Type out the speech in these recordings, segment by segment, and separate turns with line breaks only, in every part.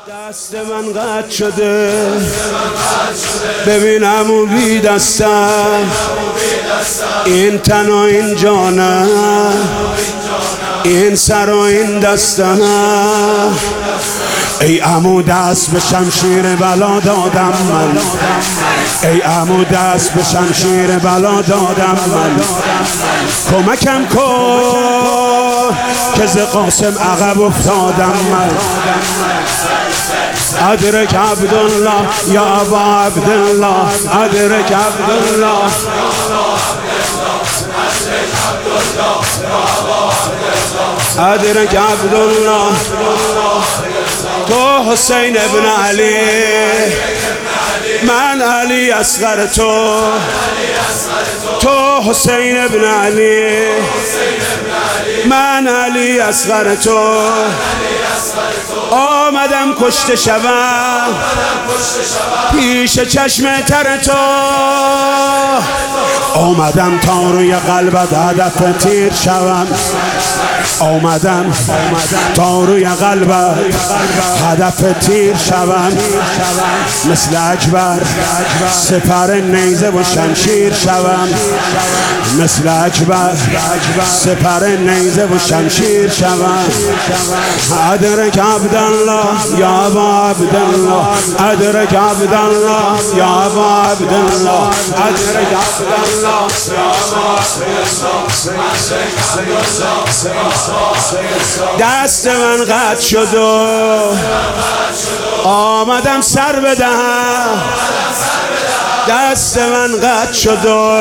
دست من قطع شده ببینم و بی دستم این تن و این جانم این سر و این دستم ای عمو دست به شمشیر بلا دادم من ای عمو دست به شمشیر بلا دادم من کمکم کن که ز قاسم عقب افتادم من ادرک عبدالله یا ابا عبدالله ادرک عبدالله ادرک عبدالله تو حسین ابن علی من علی اصغر تو حسین ابن علی من علی اصغر تو آمدم کشته شوم پیش چشم تر تو آمدم تا روی قلبت هدف تیر شوم آمدم تا روی قلبت هدف تیر شوم مثل اکبر سپر نیزه و شمشیر شوم مثل اکبر سپر نیزه و شمشیر شوم ادرک عبدالله یا ابا عبدالله ادرک عبدالله یا ابا عبدالله ادرک عبدالله دست من قطع شد و آمدم سر بدهم دست من قطع شد و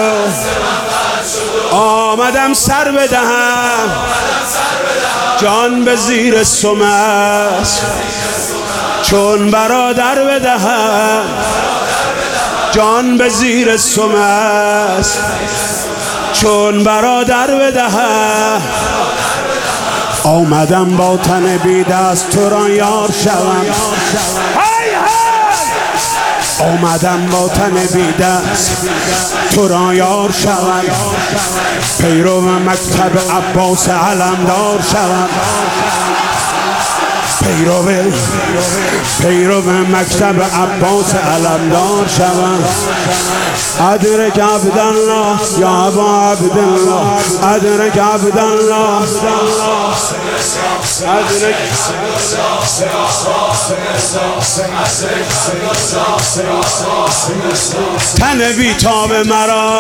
آمدم سر بدهم جان به زیر سم است چون برادر بدهم جان به زیر سم است چون برادر بدهم آمدم با تن بی دست تو را یار شوم آمدم با تن بی دست تو را یار شوم پیرو مکتب عباس علمدار شوم پیرو مکتب عباس علمدار شوم ادرک عبدالله یا ابا عبدالله ادرک عبدالله ادرک تن بی تاب مرا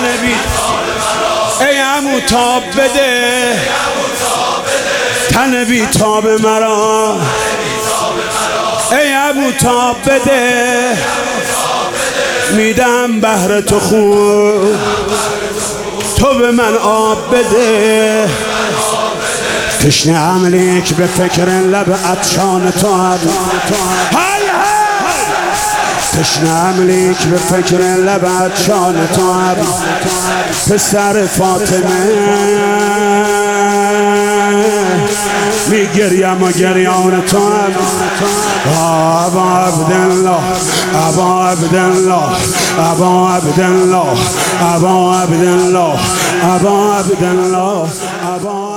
ای عمو تاب بده تن بی تاب مرا ای عمو تاب بده میدم بهر تو خوب تو به من آب بده تشنه عملیک به فکر لب عطشان تو هم تشنه عملیک به فکر لب عطشان تو هم پسر فاطمه میگریم و گریان تو هم ابا عبدالله ابا عبدالله ابا عبدالله ابا عبدالله ابا عبدالله ابا